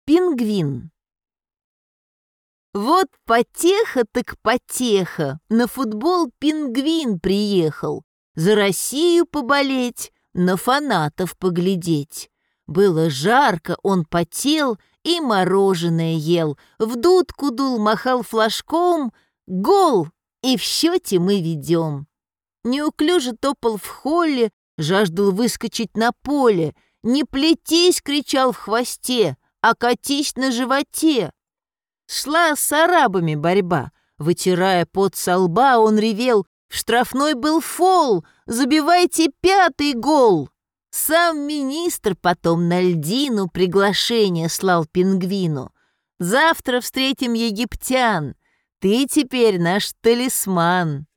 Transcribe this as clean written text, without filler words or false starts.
Пингвин. Вот потеха так потеха, на футбол пингвин приехал. За Россию поболеть, на фанатов поглядеть. Было жарко, он потел и мороженое ел, в дудку дул, махал флажком. Гол! И в счете мы ведем. Неуклюже топал в холле, жаждал выскочить на поле. «Не плетись!» — кричал в хвосте, «а катись на животе!» Шла с арабами борьба. Вытирая пот со лба, он ревел: «В штрафной был фол! Забивайте 5-й гол!» Сам министр потом на льдину приглашение слал пингвину: «Завтра встретим египтян, ты теперь наш талисман».